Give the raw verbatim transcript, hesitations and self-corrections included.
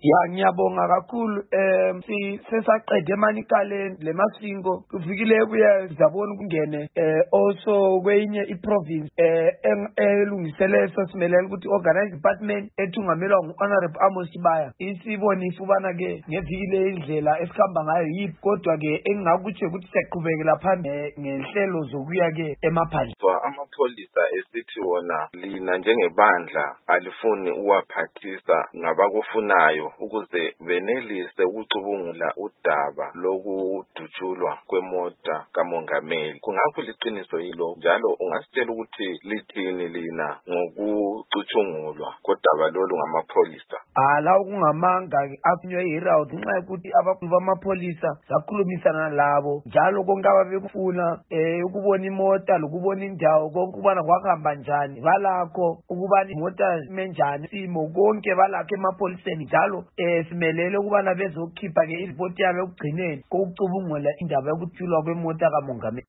Ya ngiyabonga kakhulu em si sesaqede emanikaleni lemasingo kufikile buya zabona ukungene eh also kwenye iprovince eh elungisele sesimelela ukuthi organize department ethungamelwa ngu-Honorable Amos Sibaya isibonisa ubana ke ngevile indlela esikhamba ngayo yipi kodwa ke engingakutsho ukuthi siyaqhubekela phambili ngenhlelo zokuya ke emaphandleni. Amapholisa esithi wona lina njengebandla alifuni uwaphathisa ngabakufunayo ukuze benelise ukucubungula udaba lokudutshulwa kwemota kamongameli. Kungakho liqiniso yilo njalo ungasitshela ukuthi lithini lina ngokucutshungulwa kodaba lolu ngamapholisa? Ala kungamanga aphunywe yirawundi nxa ukuthi abakhulu bamapholisa sakhulumisana labo njalo konke ababekufuna eh ukubona imota lokubona indawo konke ubana kwahamba njani balakho ukubana imota menjani simo konke balakho emapholiseni njalo eh simelele ukubana bezokhipha ke ireport yabo ekugcineni kokucubungula indaba yokuthulwa kwemota kamongameli.